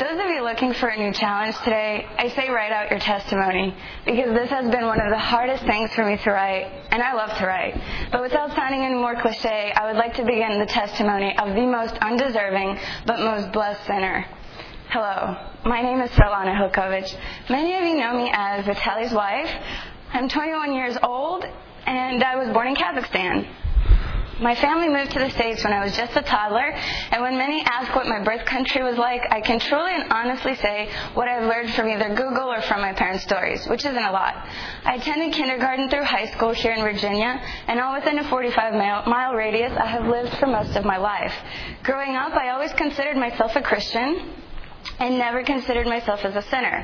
those of you looking for a new challenge today, I say write out your testimony, because this has been one of the hardest things for me to write, and I love to write. But without sounding any more cliche, I would like to begin the testimony of the most undeserving but most blessed sinner. Hello, my name is Svetlana Hilkovic. Many of you know me as Vitaly's wife. I'm 21 years old, and I was born in Kazakhstan. My family moved to the States when I was just a toddler, and when many ask what my birth country was like, I can truly and honestly say what I've learned from either Google or from my parents' stories, which isn't a lot. I attended kindergarten through high school here in Virginia, and all within a 45-mile radius I have lived for most of my life. Growing up, I always considered myself a Christian and never considered myself as a sinner.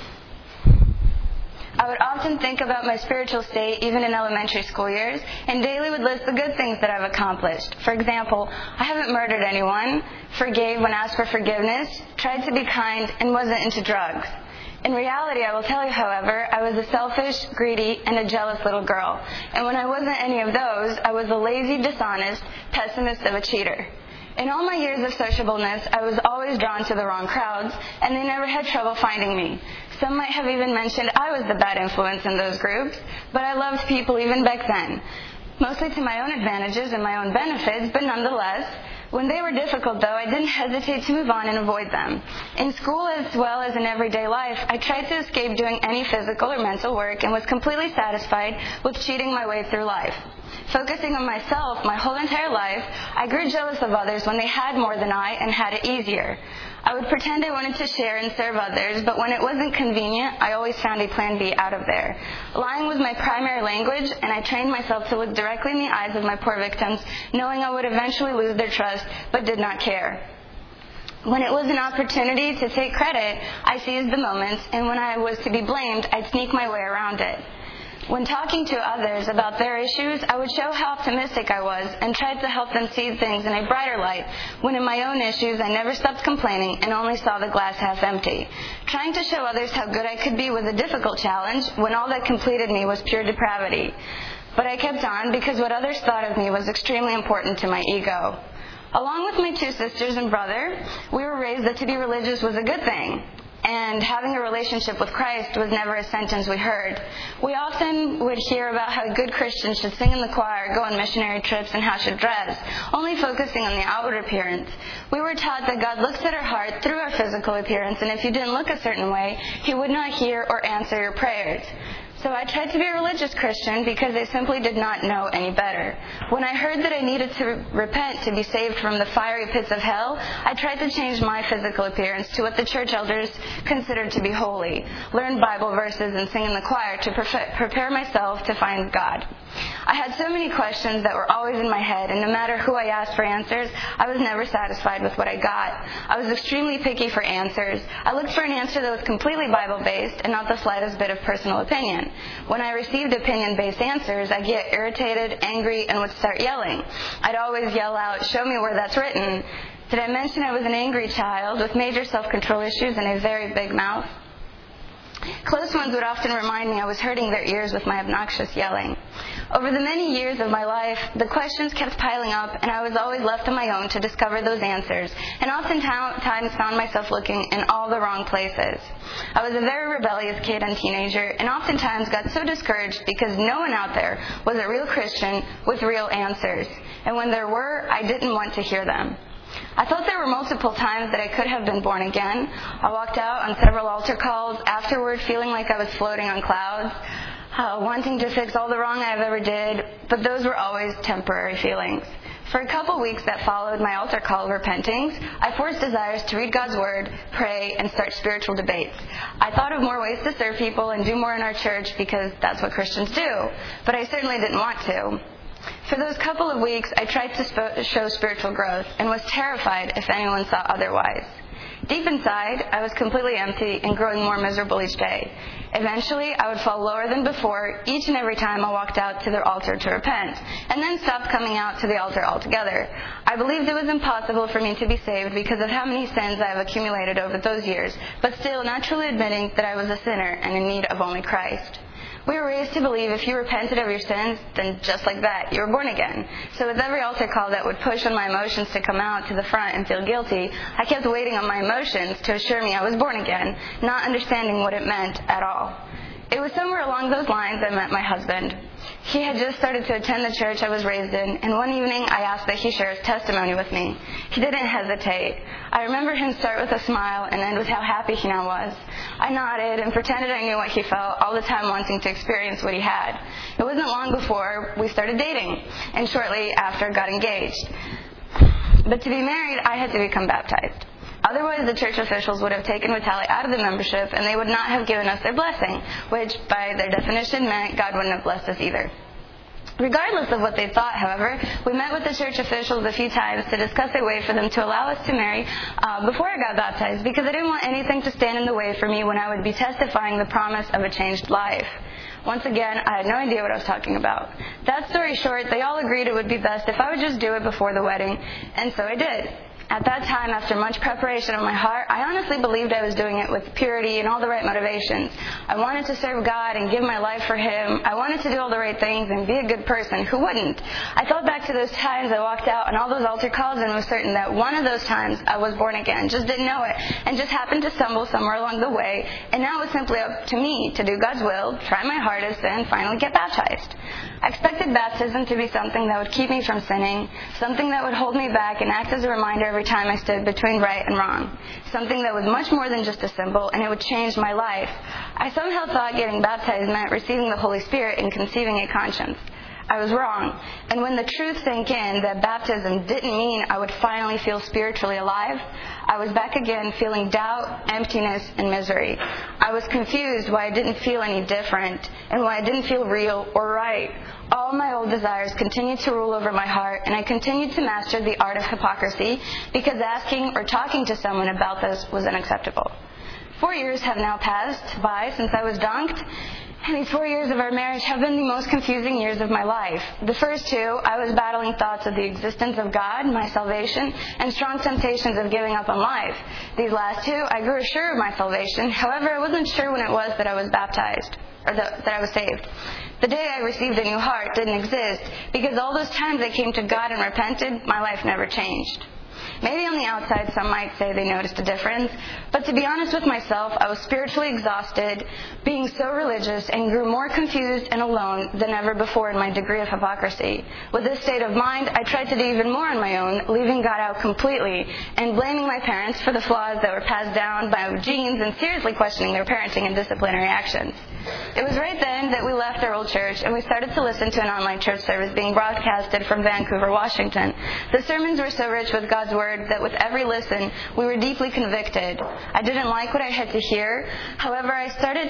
I would often think about my spiritual state, even in elementary school years, and daily would list the good things that I've accomplished. For example, I haven't murdered anyone, forgave when asked for forgiveness, tried to be kind, and wasn't into drugs. In reality, I will tell you, however, I was a selfish, greedy, and a jealous little girl. And when I wasn't any of those, I was a lazy, dishonest, pessimist of a cheater. In all my years of sociableness, I was always drawn to the wrong crowds, and they never had trouble finding me. Some might have even mentioned I was the bad influence in those groups, but I loved people even back then. Mostly to my own advantages and my own benefits, but nonetheless, when they were difficult, though, I didn't hesitate to move on and avoid them. In school as well as in everyday life, I tried to escape doing any physical or mental work and was completely satisfied with cheating my way through life. Focusing on myself my whole entire life, I grew jealous of others when they had more than I and had it easier. I would pretend I wanted to share and serve others, but when it wasn't convenient, I always found a plan B out of there. Lying was my primary language, and I trained myself to look directly in the eyes of my poor victims, knowing I would eventually lose their trust, but did not care. When it was an opportunity to take credit, I seized the moments, and when I was to be blamed, I'd sneak my way around it. When talking to others about their issues, I would show how optimistic I was and tried to help them see things in a brighter light, when in my own issues I never stopped complaining and only saw the glass half empty. Trying to show others how good I could be was a difficult challenge when all that completed me was pure depravity. But I kept on because what others thought of me was extremely important to my ego. Along with my two sisters and brother, we were raised that to be religious was a good thing. And having a relationship with Christ was never a sentence we heard. We often would hear about how good Christians should sing in the choir, go on missionary trips, and how should dress, only focusing on the outward appearance. We were taught that God looks at our heart through our physical appearance, and if you didn't look a certain way, He would not hear or answer your prayers. So I tried to be a religious Christian because I simply did not know any better. When I heard that I needed to repent to be saved from the fiery pits of hell, I tried to change my physical appearance to what the church elders considered to be holy, learn Bible verses and sing in the choir to prepare myself to find God. I had so many questions that were always in my head, and no matter who I asked for answers, I was never satisfied with what I got. I was extremely picky for answers. I looked for an answer that was completely Bible-based and not the slightest bit of personal opinion. When I received opinion-based answers, I'd get irritated, angry, and would start yelling. I'd always yell out, "Show me where that's written." Did I mention I was an angry child with major self-control issues and a very big mouth? Close ones would often remind me I was hurting their ears with my obnoxious yelling. Over the many years of my life, the questions kept piling up, and I was always left on my own to discover those answers, and oftentimes found myself looking in all the wrong places. I was a very rebellious kid and teenager, and oftentimes got so discouraged because no one out there was a real Christian with real answers, and when there were, I didn't want to hear them. I thought there were multiple times that I could have been born again. I walked out on several altar calls, afterward feeling like I was floating on clouds, wanting to fix all the wrong I've ever did, but those were always temporary feelings. For a couple weeks that followed my altar call of repentings, I forced desires to read God's Word, pray, and start spiritual debates. I thought of more ways to serve people and do more in our church because that's what Christians do, but I certainly didn't want to. For those couple of weeks, I tried to show spiritual growth and was terrified if anyone saw otherwise. Deep inside, I was completely empty and growing more miserable each day. Eventually, I would fall lower than before each and every time I walked out to their altar to repent, and then stopped coming out to the altar altogether. I believed it was impossible for me to be saved because of how many sins I have accumulated over those years, but still naturally admitting that I was a sinner and in need of only Christ. We were raised to believe if you repented of your sins, then just like that, you were born again. So with every altar call that would push on my emotions to come out to the front and feel guilty, I kept waiting on my emotions to assure me I was born again, not understanding what it meant at all. It was somewhere along those lines I met my husband. He had just started to attend the church I was raised in, and one evening I asked that he share his testimony with me. He didn't hesitate. I remember him start with a smile and end with how happy he now was. I nodded and pretended I knew what he felt, all the time wanting to experience what he had. It wasn't long before we started dating, and shortly after got engaged. But to be married, I had to become baptized. Otherwise, the church officials would have taken Vitali out of the membership, and they would not have given us their blessing, which, by their definition, meant God wouldn't have blessed us either. Regardless of what they thought, however, we met with the church officials a few times to discuss a way for them to allow us to marry before I got baptized, because I didn't want anything to stand in the way for me when I would be testifying the promise of a changed life. Once again, I had no idea what I was talking about. That story short, they all agreed it would be best if I would just do it before the wedding, and so I did. At that time, after much preparation on my heart, I honestly believed I was doing it with purity and all the right motivations. I wanted to serve God and give my life for Him. I wanted to do all the right things and be a good person. Who wouldn't? I thought back to those times I walked out on all those altar calls and was certain that one of those times I was born again, just didn't know it, and just happened to stumble somewhere along the way, and now it was simply up to me to do God's will, try my hardest, and finally get baptized. I expected baptism to be something that would keep me from sinning, something that would hold me back and act as a reminder every time I stood between right and wrong, something that was much more than just a symbol, and it would change my life. I somehow thought getting baptized meant receiving the Holy Spirit and conceiving a conscience. I was wrong, and when the truth sank in that baptism didn't mean I would finally feel spiritually alive, I was back again feeling doubt, emptiness, and misery. I was confused why I didn't feel any different and why I didn't feel real or right. All my old desires continued to rule over my heart, and I continued to master the art of hypocrisy because asking or talking to someone about this was unacceptable. 4 years have now passed by since I was dunked, and these 4 years of our marriage have been the most confusing years of my life. The first 2, I was battling thoughts of the existence of God, my salvation, and strong temptations of giving up on life. These last 2, I grew sure of my salvation. However, I wasn't sure when it was that I was baptized, or that I was saved. The day I received a new heart didn't exist, because all those times I came to God and repented, my life never changed. Maybe on the outside some might say they noticed a difference, but to be honest with myself, I was spiritually exhausted, being so religious, and grew more confused and alone than ever before in my degree of hypocrisy. With this state of mind, I tried to do even more on my own, leaving God out completely, and blaming my parents for the flaws that were passed down by genes and seriously questioning their parenting and disciplinary actions. It was right then that we left our old church and we started to listen to an online church service being broadcasted from Vancouver, Washington. The sermons were so rich with God's Word that with every listen, we were deeply convicted. I didn't like what I had to hear. However, I started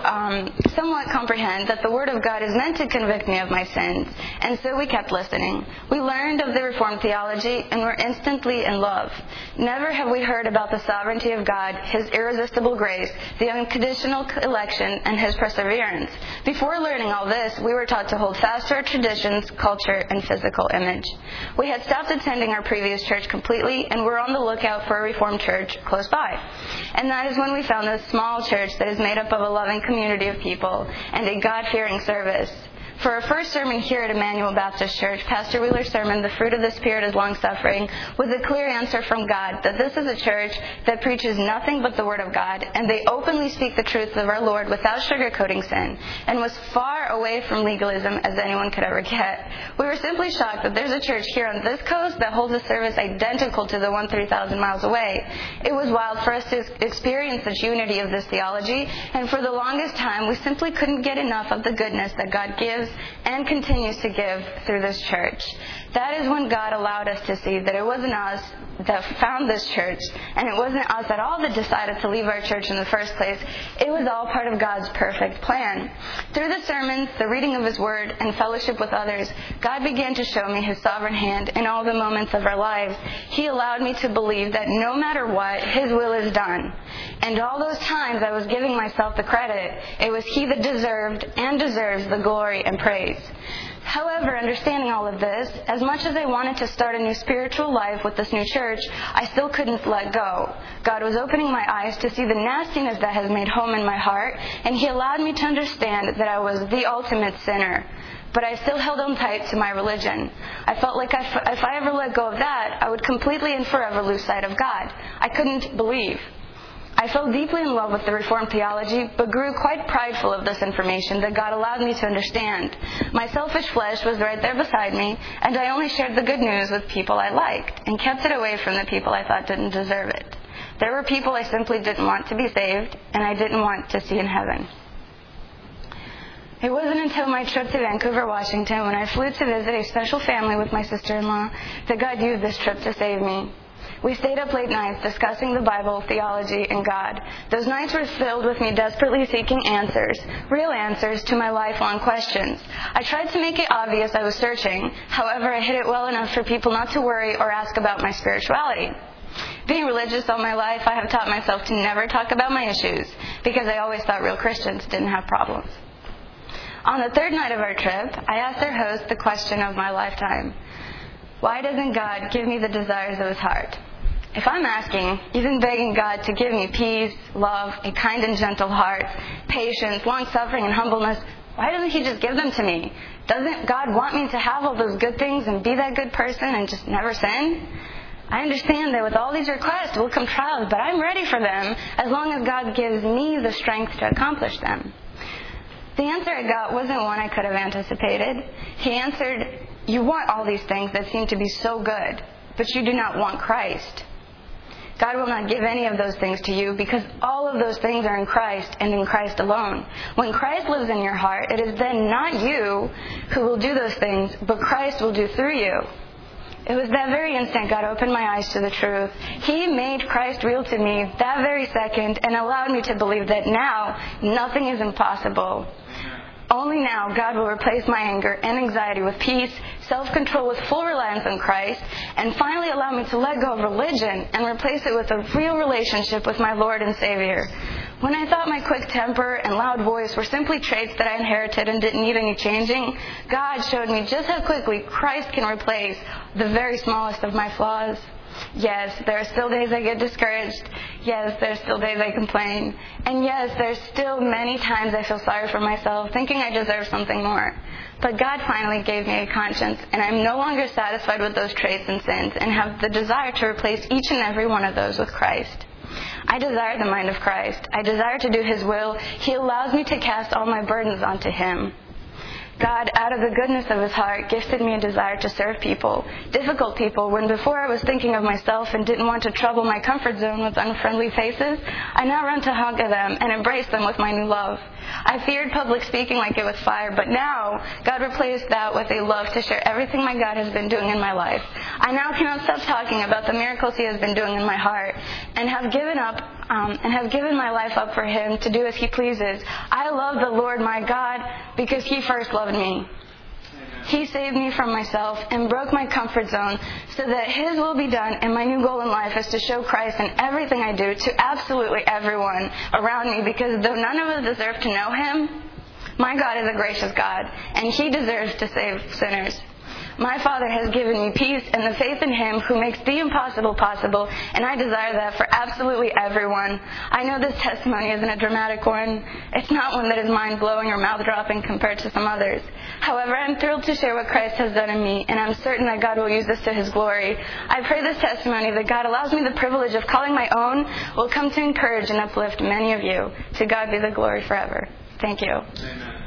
to somewhat comprehend that the Word of God is meant to convict me of my sins, and so we kept listening. We learned of the Reformed theology and were instantly in love. Never have we heard about the sovereignty of God, His irresistible grace, the unconditional election, and His perseverance. Before learning all this, we were taught to hold fast to our traditions, culture, and physical image. We had stopped attending our previous church completely and were on the lookout for a Reformed church close by. And that is when we found this small church that is made up of a loving community of people and a God-fearing service. For our first sermon here at Emmanuel Baptist Church, Pastor Wheeler's sermon, The Fruit of the Spirit is Long-Suffering, was a clear answer from God that this is a church that preaches nothing but the Word of God, and they openly speak the truth of our Lord without sugarcoating sin, and was far away from legalism as anyone could ever get. We were simply shocked that there's a church here on this coast that holds a service identical to the one 3,000 miles away. It was wild for us to experience such unity of this theology, and for the longest time, we simply couldn't get enough of the goodness that God gives and continues to give through this church. That is when God allowed us to see that it wasn't us that found this church, and it wasn't us at all that decided to leave our church in the first place. It was all part of God's perfect plan. Through the sermons, the reading of His Word, and fellowship with others, God began to show me His sovereign hand in all the moments of our lives. He allowed me to believe that no matter what, His will is done. And all those times I was giving myself the credit, it was He that deserved and deserves the glory and praise. However, understanding all of this, as much as I wanted to start a new spiritual life with this new church, I still couldn't let go. God was opening my eyes to see the nastiness that has made home in my heart, and He allowed me to understand that I was the ultimate sinner. But I still held on tight to my religion. I felt like if I ever let go of that, I would completely and forever lose sight of God. I couldn't believe. I fell deeply in love with the Reformed theology, but grew quite prideful of this information that God allowed me to understand. My selfish flesh was right there beside me, and I only shared the good news with people I liked, and kept it away from the people I thought didn't deserve it. There were people I simply didn't want to be saved, and I didn't want to see in heaven. It wasn't until my trip to Vancouver, Washington, when I flew to visit a special family with my sister-in-law, that God used this trip to save me. We stayed up late nights discussing the Bible, theology, and God. Those nights were filled with me desperately seeking answers, real answers to my lifelong questions. I tried to make it obvious I was searching. However, I hid it well enough for people not to worry or ask about my spirituality. Being religious all my life, I have taught myself to never talk about my issues, because I always thought real Christians didn't have problems. On the third night of our trip, I asked our host the question of my lifetime. Why doesn't God give me the desires of His heart? If I'm asking, even begging God to give me peace, love, a kind and gentle heart, patience, long-suffering, and humbleness, why doesn't He just give them to me? Doesn't God want me to have all those good things and be that good person and just never sin? I understand that with all these requests will come trials, but I'm ready for them as long as God gives me the strength to accomplish them. The answer I got wasn't one I could have anticipated. He answered, you want all these things that seem to be so good, but you do not want Christ. God will not give any of those things to you because all of those things are in Christ and in Christ alone. When Christ lives in your heart, it is then not you who will do those things, but Christ will do through you. It was that very instant God opened my eyes to the truth. He made Christ real to me that very second and allowed me to believe that now nothing is impossible. Only now God will replace my anger and anxiety with peace, self-control with full reliance on Christ, and finally allow me to let go of religion and replace it with a real relationship with my Lord and Savior. When I thought my quick temper and loud voice were simply traits that I inherited and didn't need any changing, God showed me just how quickly Christ can replace the very smallest of my flaws. Yes, there are still days I get discouraged. Yes, there are still days I complain. And yes, there's still many times I feel sorry for myself, thinking I deserve something more. But God finally gave me a conscience, and I'm no longer satisfied with those traits and sins, and have the desire to replace each and every one of those with Christ. I desire the mind of Christ. I desire to do His will. He allows me to cast all my burdens onto Him. God, out of the goodness of His heart, gifted me a desire to serve people, difficult people, when before I was thinking of myself and didn't want to trouble my comfort zone with unfriendly faces. I now run to hug them and embrace them with my new love. I feared public speaking like it was fire, but now God replaced that with a love to share everything my God has been doing in my life. I now cannot stop talking about the miracles He has been doing in my heart, and have given my life up for Him to do as He pleases. I love the Lord my God because He first loved me. He saved me from myself and broke my comfort zone so that His will be done, and my new goal in life is to show Christ in everything I do to absolutely everyone around me, because though none of us deserve to know Him, my God is a gracious God, and He deserves to save sinners. My Father has given me peace and the faith in Him who makes the impossible possible, and I desire that for absolutely everyone. I know this testimony isn't a dramatic one. It's not one that is mind-blowing or mouth-dropping compared to some others. However, I'm thrilled to share what Christ has done in me, and I'm certain that God will use this to His glory. I pray this testimony that God allows me the privilege of calling my own will come to encourage and uplift many of you. To God be the glory forever. Thank you. Amen.